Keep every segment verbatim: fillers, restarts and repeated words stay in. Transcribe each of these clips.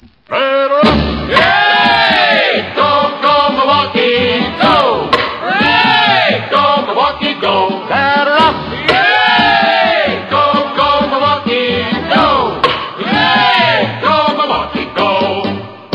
Yay! Go, go, Milwaukee, go! Hooray! Go, Milwaukee, go! Batter up! Yay! Go, go, Milwaukee, go! Yay! Go, Milwaukee, go!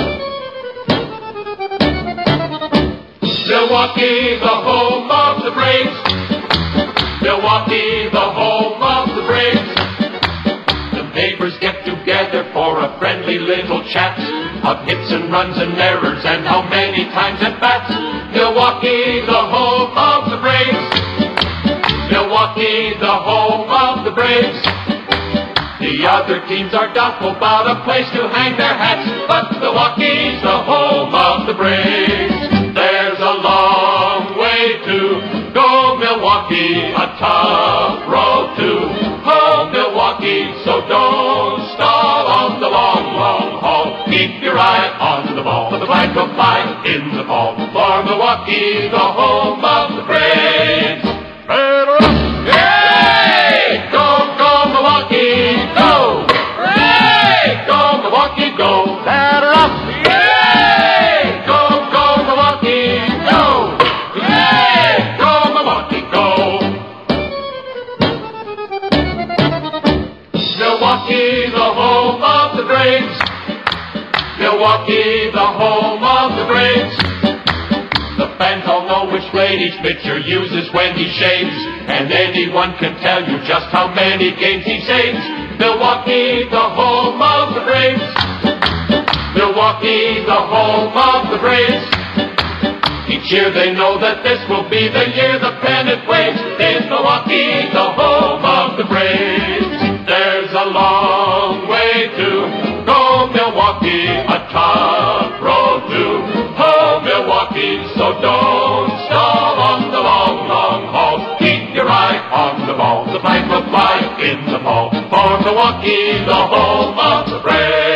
Milwaukee, the home of the Braves. Milwaukee, the home of the Braves. The neighbors get together for a friendly little chat of hits and runs and errors and how many times at bats. Milwaukee, the home of the Braves. Milwaukee, the home of the Braves. The other teams are doubtful about a place to hang their hats, but Milwaukee's the home of the Braves. There's a long way to go, Milwaukee, a tough road to home, Milwaukee, so don't stall on the long, long haul. Keep your eye on the ball, for the flag will fly in the fall. For Milwaukee, the home of the Braves. Yay! Go, go, Milwaukee, go! Hooray! Go, Milwaukee, go! Batter up! Yay! Go, go, Milwaukee, go! Yay! Go, Milwaukee, go! Milwaukee, the home of the Braves. Milwaukee, the home of the Braves. The fans all know which blade each pitcher uses when he shaves, and anyone can tell you just how many games he saves. Milwaukee, the home of the Braves. Milwaukee, the home of the Braves. Each year they know that this will be the year the pennant waves. In Milwaukee, the home of the Braves. There's a long way to go, Milwaukee, a tough road to home, Milwaukee, so don't stall on the long, long haul. Keep your eye on the ball, the flag will fly in the fall. For Milwaukee, the home of the Braves.